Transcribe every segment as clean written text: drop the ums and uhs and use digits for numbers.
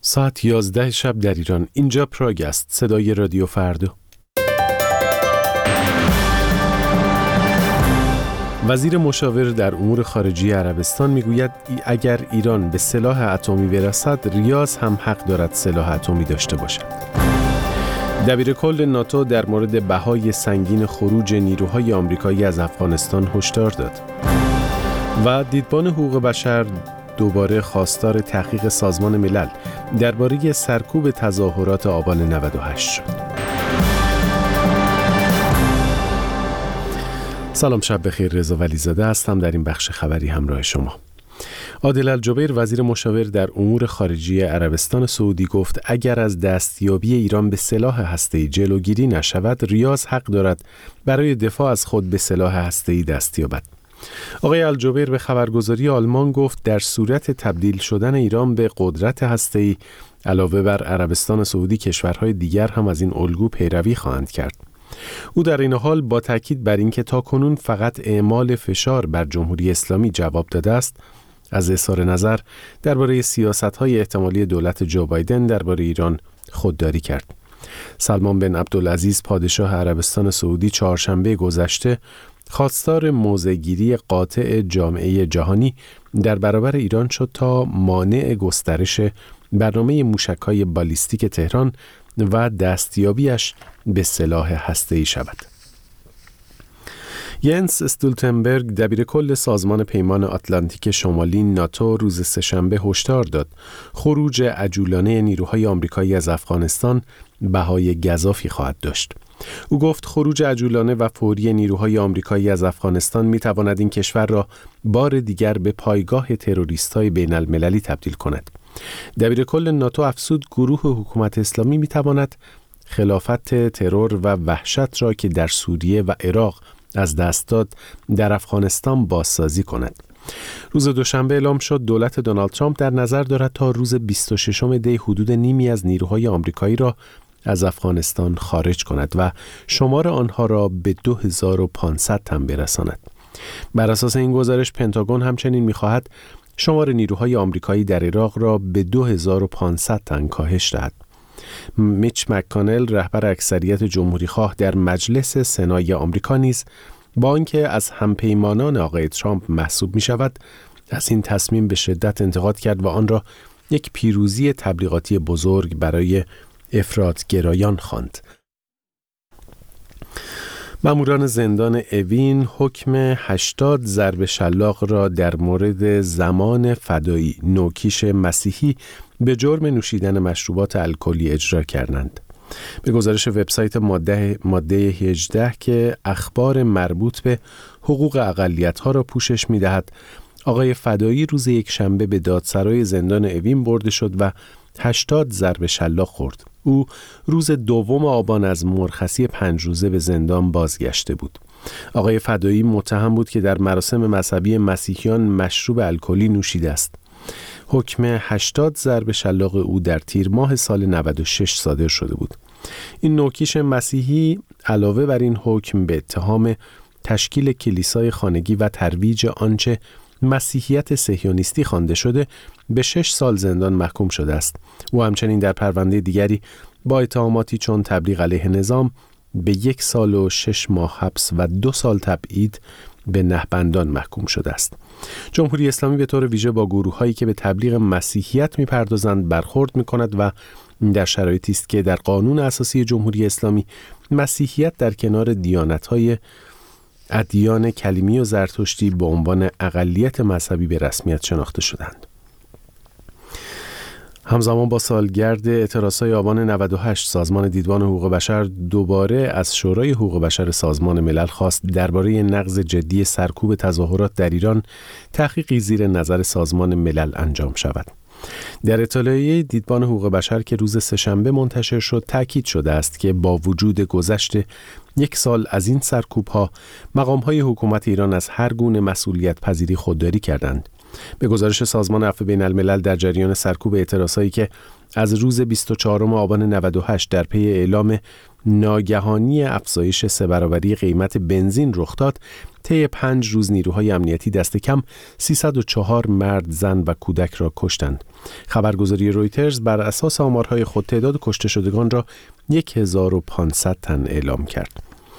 ساعت 11 شب در ایران. اینجا پراگ است. صدای رادیو فردا. وزیر مشاور در امور خارجه عربستان میگوید اگر ایران به سلاح اتمی برسد، ریاض هم حق دارد سلاح اتمی داشته باشد. دبیرکل ناتو در مورد بهای سنگین خروج نیروهای آمریکایی از افغانستان هشدار داد. و دیدبان حقوق بشر دوباره خواستار تحقیق سازمان ملل درباره سرکوب تظاهرات آبان 98 شد. سلام، شب بخیر. رضا ولیزاده هستم. در این بخش خبری همراه شما. عادل الجبیر وزیر مشاور در امور خارجه عربستان سعودی گفت اگر از دستیابی ایران به سلاح هسته‌ای جلوگیری نشود، ریاض حق دارد برای دفاع از خود به سلاح هسته‌ای دست یابد. آقای الجبیر به خبرگزاری آلمان گفت در صورت تبدیل شدن ایران به قدرت هسته‌ای، علاوه بر عربستان سعودی، کشورهای دیگر هم از این الگو پیروی خواهند کرد. او در این حال با تاکید بر اینکه تاکنون فقط اعمال فشار بر جمهوری اسلامی جواب داده است، از اظهار نظر درباره سیاست‌های احتمالی دولت جو بایدن درباره ایران خودداری کرد. سلمان بن عبدالعزیز پادشاه عربستان سعودی چهارشنبه گذشته خواستار موضع‌گیری قاطع جامعه جهانی در برابر ایران شد تا مانع گسترش برنامه موشک‌های بالیستیک تهران و دستیابیش به سلاح هسته‌ای شود. ینس استولتنبرگ دبیرکل سازمان پیمان آتلانتیک شمالی ناتو روز سه‌شنبه هشدار داد خروج عجولانه نیروهای آمریکایی از افغانستان بهای گزافی خواهد داشت. او گفت خروج عجولانه و فوری نیروهای آمریکایی از افغانستان می‌تواند این کشور را بار دیگر به پایگاه تروریست‌های بین‌المللی تبدیل کند. دبیرکل ناتو افزود گروه حکومت اسلامی می‌تواند خلافت ترور و وحشت را که در سوریه و عراق از دست داد در افغانستان بازسازی کند. روز دوشنبه اعلام شد دولت دونالد ترامپ در نظر دارد تا روز 26 دی حدود نیمی از نیروهای آمریکایی را از افغانستان خارج کند و شمار آنها را به 2500 تن برساند. بر اساس این گزارش پنتاگون همچنین می‌خواهد شمار نیروهای آمریکایی در عراق را به 2500 تن کاهش دهد. میچ مک‌کانل رهبر اکثریت جمهوری‌خواه در مجلس سنای آمریکا نیز با آنکه از همپیمانان آقای ترامپ محسوب می‌شود، از این تصمیم به شدت انتقاد کرد و آن را یک پیروزی تبلیغاتی بزرگ برای افراط‌گرایان خواند. ماموران زندان اوین حکم 80 ضرب شلاق را در مورد زمان فدایی نوکیش مسیحی به جرم نوشیدن مشروبات الکلی اجرا کردند. به گزارش وبسایت ماده 18 که اخبار مربوط به حقوق اقلیت‌ها را پوشش می‌دهد، آقای فدایی روز یکشنبه به دادسرای زندان اوین برده شد و 80 ضرب شلاق خورد. او روز 2 آبان از مرخصی 5 روزه به زندان بازگشته بود. آقای فدایی متهم بود که در مراسم مذهبی مسیحیان مشروب الکلی نوشیده است. حکم 80 ضرب شلاق او در تیر ماه سال 96 صادر شده بود. این نوکیش مسیحی علاوه بر این حکم به اتهام تشکیل کلیسای خانگی و ترویج آنچه مسیحیت صهیونیستی خوانده شده به 6 سال زندان محکوم شده است. او همچنین در پرونده دیگری با اتهاماتی چون تبلیغ علیه نظام به 1 سال و 6 ماه حبس و 2 سال تبعید به نهبندان محکوم شده است. جمهوری اسلامی به طور ویژه با گروه‌هایی که به تبلیغ مسیحیت می‌پردازند برخورد می‌کند و در شرایطی است که در قانون اساسی جمهوری اسلامی مسیحیت در کنار دیانت‌های ادیان کلیمی و زرتشتی به عنوان اقلیت مذهبی به رسمیت شناخته شدند. همزمان با سالگرد اعتراضهای آبان 98 سازمان دیدبان حقوق بشر دوباره از شورای حقوق بشر سازمان ملل خواست درباره نقض جدی سرکوب تظاهرات در ایران تحقیقی زیر نظر سازمان ملل انجام شود. در اطلاعیه دیدبان حقوق بشر که روز سه‌شنبه منتشر شد تاکید شده است که با وجود گذشت 1 سال از این سرکوب‌ها، مقام‌های حکومت ایران از هر گونه مسئولیت پذیری خودداری کردند. به گزارش سازمان عفو بین الملل در جریان سرکوب اعتراضایی که از روز 24 آبان 98 در پی اعلام ناگهانی افزایش 3 برابری قیمت بنزین رخ داد، طی 5 روز نیروهای امنیتی دست کم 304 مرد، زن و کودک را کشتند. خبرگزاری رویترز بر اساس آمارهای خود تعداد کشته شدگان را 1500 تن اعلام کرد.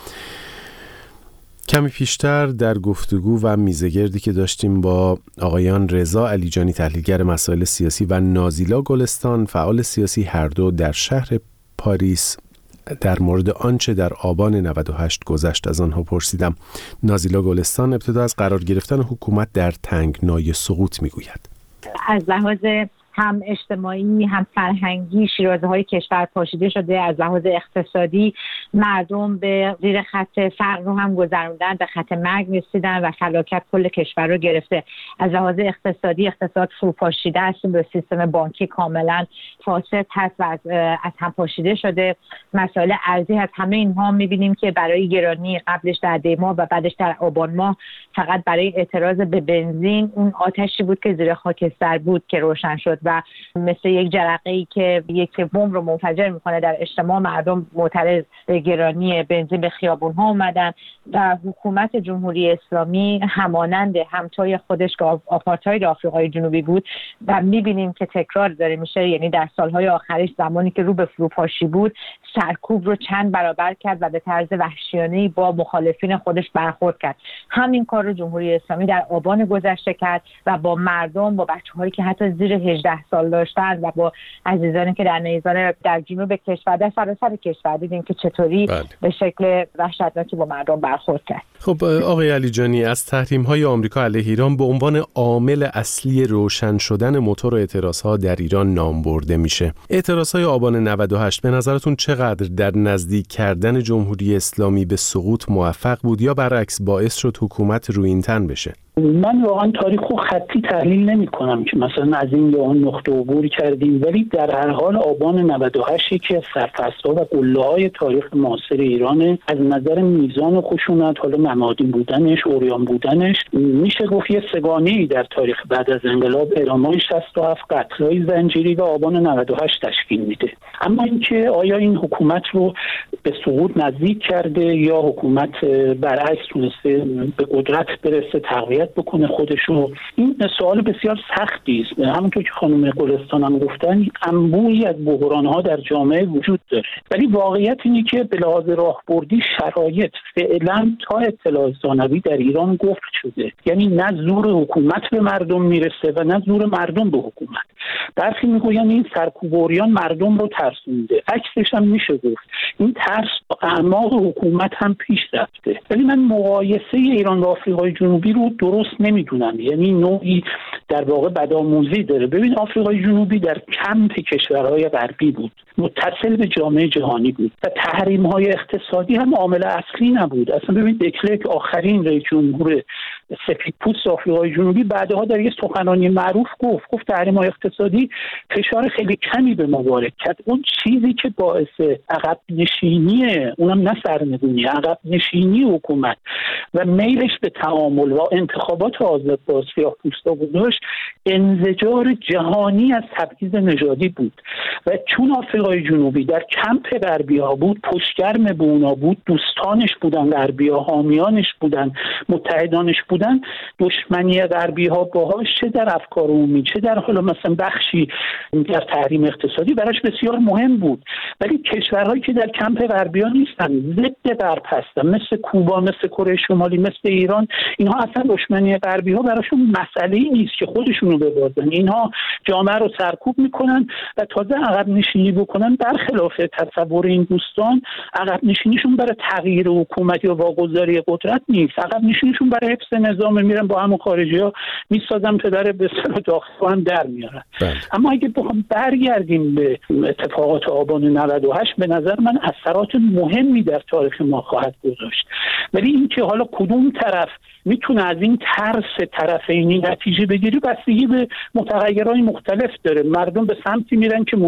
کمی پیشتر در گفتگو و میزگردی که داشتیم با آقایان رضا علیجانی تحلیلگر مسائل سیاسی و نازیلا گلستان فعال سیاسی، هر دو در شهر پاریس، در مورد آنچه در آبان 98 گذشت از آنها پرسیدم. نازیلا گلستان ابتدا از قرار گرفتن حکومت در تنگنای سقوط میگوید. از لحاظ هم اجتماعی هم فرهنگی شیرازه‌های کشور پاشیده شده. از لحاظ اقتصادی مردم به زیر خط فقر رو هم گذروندن، به خط مرگ رسیدن و فلاکت کل کشور رو گرفته. از لحاظ اقتصادی اقتصاد فروپاشیده است، به سیستم بانکی کاملا فاسد هست و از هم پاشیده شده. مسائل ارزی هست. همه اینها می‌بینیم که برای گرانی قبلش در دی ماه و بعدش در آبان ماه فقط برای اعتراض به بنزین اون آتشی بود که زیر خاکستر بود که روشن شد و مثل یک جرقه‌ای که یک بمب رو منفجر میکنه در اجتماع. مردم معترض به گرانی بنزین به خیابون‌ها اومدن. در حکومت جمهوری اسلامی همانند همتای خودش که آپارتاید آفریقای جنوبی بود و می‌بینیم که تکرار داره میشه، یعنی در سالهای آخرش زمانی که رو به فروپاشی بود سرکوب رو چند برابر کرد و به طرز وحشیانه‌ای با مخالفین خودش برخورد کرد. همین کار رو جمهوری اسلامی در آبان گذشته کرد و با مردم، با بچه‌هایی که حتی زیر 18 سال داشتن و با عزیزانی که در نیزان در جنوب کشور، در سراسر کشور دیدیم که چطوری به شکل وحشتناکی با مردم برخورد کرد. خب آقای علیجانی، از تحریم‌های آمریکا علیه ایران به عنوان عامل اصلی روشن شدن موتور اعتراض‌ها در ایران نام برده میشه. اعتراض‌های آبان 98 به نظرتون چقدر در نزدیک کردن جمهوری اسلامی به سقوط موفق بود یا برعکس باعث شد حکومت رویین‌تن بشه؟ من واقعا تاریخ رو خطی تحلیل نمی کنم که مثلا از این یا اون نقطه عبور کردیم، ولی در هر حال آبان 98 که سرفصل‌ها و قله‌های تاریخ معاصر ایرانه. از نظر میزان خشونت، حالا نمادین بودنش، عریان بودنش، میشه گفت یه سگانه‌ای در تاریخ بعد از انقلاب اعلام‌های 67 قتل‌های زنجیری و آبان 98 تشکیل میده. اما اینکه آیا این حکومت رو به سقوط نزدیک کرده یا حکومت برعکس تونسته به قدرت برسه، تقویت بکنه خودشو، این سوال بسیار سختی است. همونطور که خانم گلستان هم گفتن، انبوهی از بحران‌ها در جامعه وجود داره، ولی واقعیت اینه که به لحاظ راهبردی شرایط فعلا تا اطلاع ثانوی در ایران گفت شده، یعنی نه زور حکومت به مردم میرسه و نه زور مردم به حکومت. برخی میگوین این سرکوب و عریان مردم رو ترسونده، عکسش هم میشه گفت این ترس با اعماق حکومت هم پیش رفته. ولی من مقایسه ایران و آفریقای جنوبی رو درست نمیدونم، یعنی نوعی در واقع بدآموزی داره. ببین آفریقای جنوبی در کمپ کشورهای غربی بود، متصل به جامعه جهانی بود و تحریم‌های اقتصادی هم عامل اصلی نبود. اصلا ببین دکلرک آخرین رئیس جمهور سفیدپوست آفریقای جنوبی بعدها در یک سخنرانی معروف گفت تحریم‌های اقتصادی فشار خیلی کمی به ما وارد کرد. اون چیزی که باعث عقب نشینی، اونم نه سرنگونی، عقب نشینی حکومت و میلش به تعامل و انتخابات آزاد با سیاه‌پوستا بودش، انزجار جهانی از تبعیض نژادی بود و چون آفریقای جنوبی در کمپ غربی‌ها بود، پشتگرم به اونا بود، دوستانش بودن غربی‌ها، حامیانش بودن، متحدانش بودن، دشمنی غربی‌ها باهاش چه در افکار عمومی چه در حالا مثلا بخشی در تحریم اقتصادی براش بسیار مهم بود. ولی کشورهایی که در کمپ غربی‌ها نیستن، ضد غرب هستن، مثل کوبا، مثل کره شمالی، مثل ایران، اینها اصلا دشمنی غربی‌ها براشون مسئله‌ای نیست که خودشونو ببازن. اینها جامعه رو سرکوب میکنن و تازه عقب نشینی بکنن. برخلاف تصور این دوستان، عقب نشینیشون برای تغییر حکومت یا واگذاری قدرت نیست، عقب نشینیشون برای حفظ نظام، میرن با همون خارجی‌ها میسازن، پدر به اصطلاح داخل هم در میارن. اما اگه بخوام برگردیم به اتفاقات آبان 98، به نظر من اثرات مهمی در تاریخ ما خواهد گذاشت. ولی اینکه حالا کدوم طرف میتونه از این ترس طرفینی نتیجه بگیری بستگی به متغیرهای مختلف داره. مردم به سمتی میرن که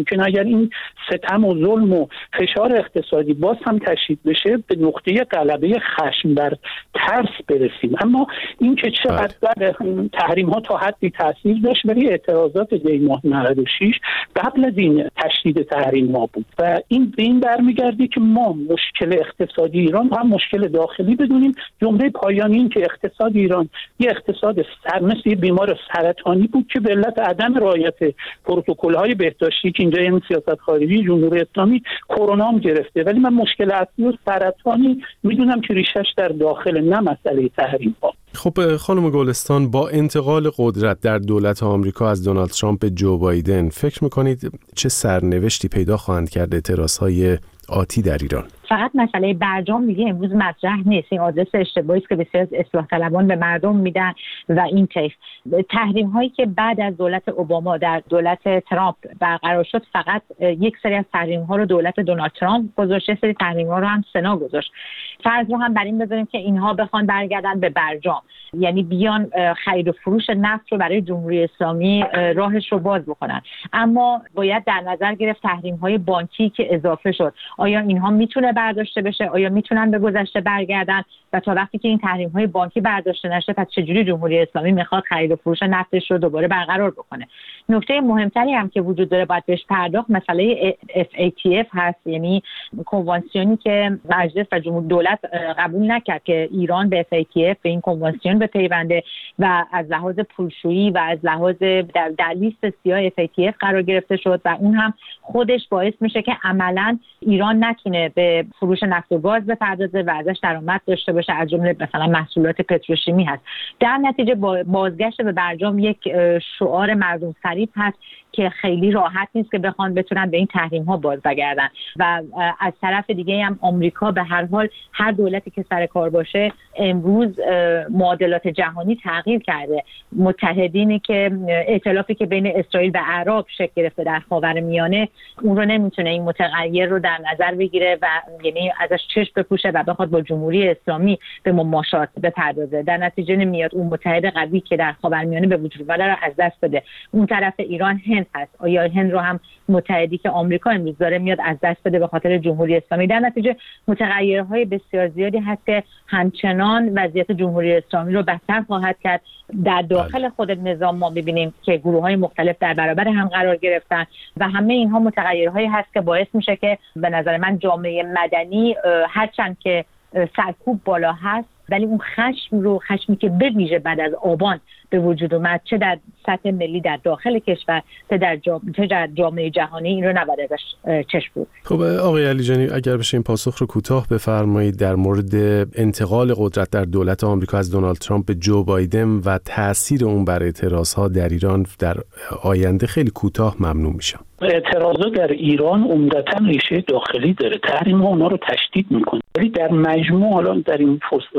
ممکنه اگر این ستم و ظلم و فشار اقتصادی باز هم تشدید بشه به نقطه غلبه خشم بر ترس برسیم. اما این که چقدر تحریم ها تا حدی تاثیر داشت، ولی اعتراضات دی ماه 96 قبل از این تشدید تحریم ها بود و این به این برمیگرده که ما مشکل اقتصادی ایران هم مشکل داخلی بدونیم. جمله پایانی این که اقتصاد ایران یه اقتصاد مثل یه بیمار سرطانی بود که به علت عدم رعایت پروتکل‌های بهداشتی که اینجا یعنی سیاست خارجی جمهوری اسلامی کرونا هم گرفته، ولی من مشکل اصلی و سرطانی میدونم که ریشش در داخل، نه مسئله تحریم ها. خب خانم گلستان، با انتقال قدرت در دولت آمریکا از دونالد ترامپ به جو بایدن، فکر میکنید چه سرنوشتی پیدا خواهند کرد اعتراضهای آتی در ایران؟ فقط مسئله برجام دیگه امروز مطرح نیست. این آدرس اشتباهی است که بسیار از اصلاح طلبان به مردم میدن و این طیف تحریم هایی که بعد از دولت اوباما در دولت ترامپ برقرار شد، فقط یک سری از تحریم ها رو دولت دونالد ترامپ گذاشت، سری تحریم ها رو هم سنا گذاشت. فرض رو هم بر این بذاریم که اینها بخوان برگردن به برجام، یعنی بیان خرید و فروش نفت رو برای جمهوری اسلامی راهش رو باز بکنن. اما باید در نظر گرفت تحریم های بانکی که اضافه شد، آیا اینها میتونه برداشته بشه؟ آیا میتونن به گذشته برگردن؟ و تا وقتی که این تحریم های بانکی برداشته نشه، پس چجوری جمهوری اسلامی میخواد خرید و فروش نفتش رو دوباره برقرار بکنه؟ نکته مهمتری هم که وجود داره باید بهش پرداخت، مسئله FATF هست، یعنی کنوانسیونی که مجلس و دولت قبول نکرد که ایران به FATF، به این کنوانسیون بپیونده و از لحاظ پولشویی و از لحاظ در لیست سیاه FATF قرار گرفته شد و اون هم خودش باعث میشه که عملاً ایران نتونه به فروش نفت و گاز بپردازه و ازش درآمد داشته باشه، از جمله مثلا محصولات پتروشیمی هست. در نتیجه بازگشت به برجام یک شعار مردم فریب هست که خیلی راحت نیست که بتونن به این تحریم ها باز بگردن. و از طرف دیگه هم آمریکا به هر حال، هر دولتی که سر کار باشه، امروز معادلات جهانی تغییر کرده. متحدینی که ائتلافی که بین اسرائیل و عرب شکل گرفته در خاورمیانه، اون رو نمیتونه این متغیر رو در نظر بگیره و یعنی ازش چشم بپوشه و بخواد با جمهوری اسلامی به مماشات بپردازه. در نتیجه نمیاد اون متحد قوی که در خاورمیانه به وجود اومده رو از دست بده. اون طرف ایران هند هست، آیا هند رو هم متحدی که آمریکا امروز داره میاد از دست بده به خاطر جمهوری اسلامی؟ در نتیجه متغیرهای بسیار زیادی هست که همچنان وضعیت جمهوری اسلامی رو بدتر خواهد کرد. در داخل خود نظام ما می‌بینیم که گروه‌های مختلف در برابر هم قرار گرفتن و همه اینها متغیرهایی هست که باعث میشه که به نظر من جامعه مدنی هرچند که سرکوب بالا هست، ولی اون خشمی که به ویژه بعد از آبان به وجود اومد، چه در سطح ملی در داخل کشور چه در جامعه جهانی، این رو نباید ازش چشم بود. خب آقای علیجانی، اگر بشه این پاسخ رو کوتاه بفرمایید در مورد انتقال قدرت در دولت آمریکا از دونالد ترامپ به جو بایدن و تأثیر اون بر اعتراضها در ایران در آینده، خیلی کوتاه ممنون میشم. اعتراضات در ایران عمدتاً ریشه داخلی داره. تحریم ها اونا رو تشدید میکنه، ولی در مجموع حالا در این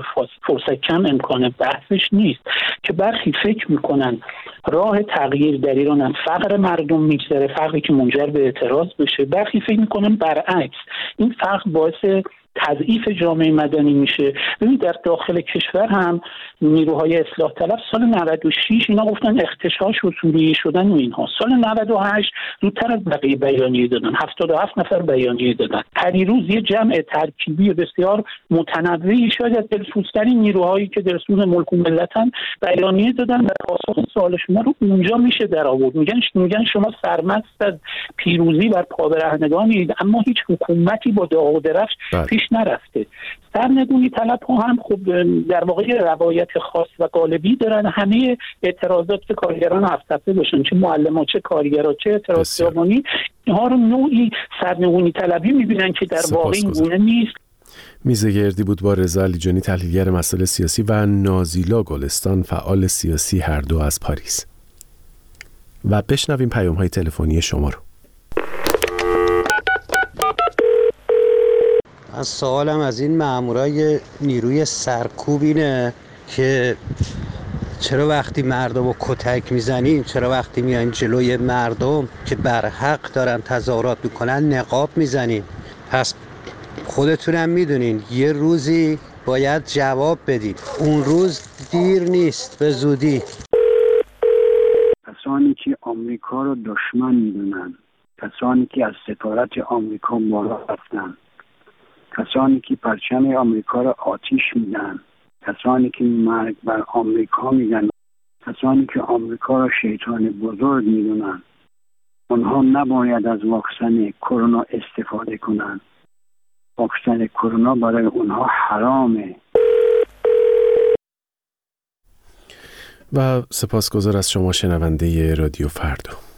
فرصت کم امکان بحثش نیست که برخی فکر میکنن راه تغییر در ایران هم فقر مردم میگذره، فقری که منجر به اعتراض بشه. برخی فکر میکنن برعکس، این فقر باعث تضعیف جامعه مدنی میشه. ببینید در داخل کشور هم نیروهای اصلاح طلب سال 96 اینا گفتن اختشاش اصولی شدن و اینها. سال 98 زودتر از بقیه بیانیه دادن، 77 نفر بیانیه دادن. پریروز یه جمع ترکیبی بسیار متنوعی، شاید از دلسوزترین نیروهایی که در سوز ملک و ملتن بیانیه دادن و پاسخ سوال شما رو اونجا میشه در آورد. میگن شما سرمست از پیروزی بر پابرهنگانید، اما هیچ حکومتی با داغ و درفش پیش نرفته. سرنگونی طلب ها هم خب در واقع روایت خاص و غالبی دارن. همه اعتراضات که کارگران هفته باشن، چه معلمان چه کارگران چه اعتراض خیابانی، اینها رو نوعی سرنگونی طلبی میبینن که در واقع این گونه نیست. میز گردی بود با رضا علیجانی، تحلیلگر مسائل سیاسی، و نازیلا گلستان، فعال سیاسی، هر دو از پاریس. و بشنویم پیام‌های تلفنی شما رو. من سوالم از این مامورای نیروی سرکوب اینه که چرا وقتی مردم رو کتک میزنین، چرا وقتی میان جلوی مردم که بر حق دارن تظاهرات میکنن نقاب میزنین؟ پس خودتونم میدونین یه روزی باید جواب بدید، اون روز دیر نیست، به زودی. کسانی که آمریکا رو دشمن میدونن، کسانی که از سفارت آمریکا بالا رفتند، کسانی که پرچم آمریکا را آتیش میدن، کسانی که مرگ بر آمریکا میگن، کسانی که آمریکا را شیطان بزرگ میدونن، آنها نباید از واکسن کرونا استفاده کنند. واکسن کرونا برای اونها حرامه. و سپاسگزار از شما شنونده رادیو فردا.